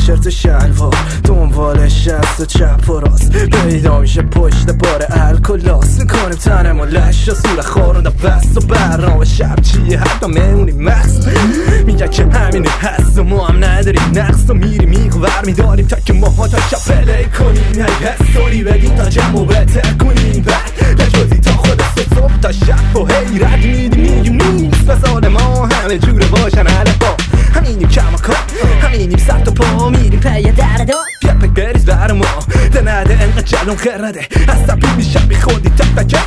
تیشرت شلوار دنبال شست و چپ و راست پیدا میشه پشت بار الکلاس میکنیم تنم و لش و سور خورونده بست و برنامه شب چیه حتی میمونیم مست میگه که همینه هست و ما هم نداریم نقص و میریم میخور میداریم تا که ماها تا شب پلی کنیم هی هستوری بدیم تا جمع و بهتر کنیم بعد نجوزی تا خود صبح تا شب و هی رد میدیم میگیم نیست بسال ما همه جوره باشن علفا همینیم کماکان همینیم سخت و پا میریم پی دردا پیپک بریز بر ما دنده انقدر جلون خرده از تبیل میشم بی خودی تک تکه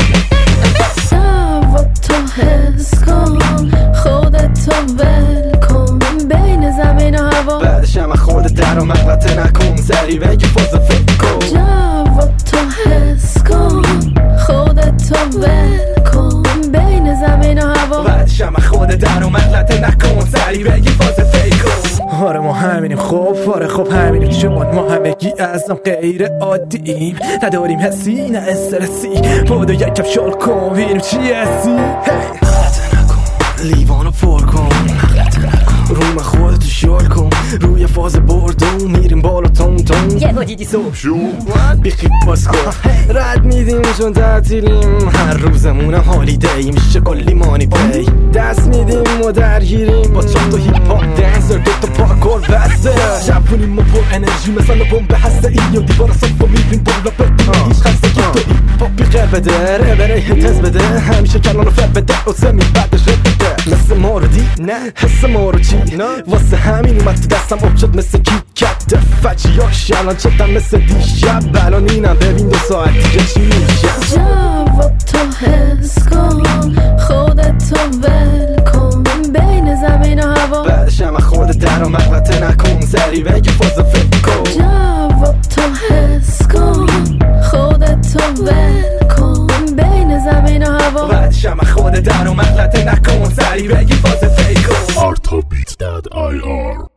سوا تو حس کن خودتو ول کن بین زمین و هوا بعدش هم خودت در و مغلطه نکن سری بگی فاز فکر کن جوا تو حس کن خودتو ول کن بین زمین و هوا بعدش هم خودت در و مغلطه نکن سری بگی فاز فکر کن آره ما همینیم خب آره خب همینیم شما ما همگی ازم غیر عادییم نداریم حسی نه استرسی بودو یک کپ شل کن ببینیم چی هستی مغلطه نکن لیوانو پر کن مغلطه نکن روی من خودتو شل کن روی فاز بردون میریم بالا تون تون یه با دیدی صبح شو بیخی باز کن رد میدیم چون تعطیلیم هر روزمونم هالیدی میشه کلی مانی پی دست میدیم و درگیریم با چند تا هیپ هاپ دنسر دوتا پارکور بسته جوونیم و پر انرژی مثلا بمب هسته ای و دیوار صف و میریم بالا بده هیچ خستگی تو ای پاپی قل بده ربره هتز بده همیشه کلان رو فر بده و سمی بعدش رد بده مثل ما رو دی نه حس ما رو چی واسه همین اومد تو دستم اب شد مثل کیکت فجیاش الان چتم مثل دیشب الان اینم ببین 2 ساعت دیگه چی میشه جوا تو حس کن خودتو ول کن بین زمین و هوا بعدش هم خودت در و مغلطه نکن سری بگی فاز فکر کن جوا تو حس کن خودتو ول کن بین زمین و هوا بعدش هم خودت در و مغلطه نکن سری بگی فاز فکر کن artabit.ir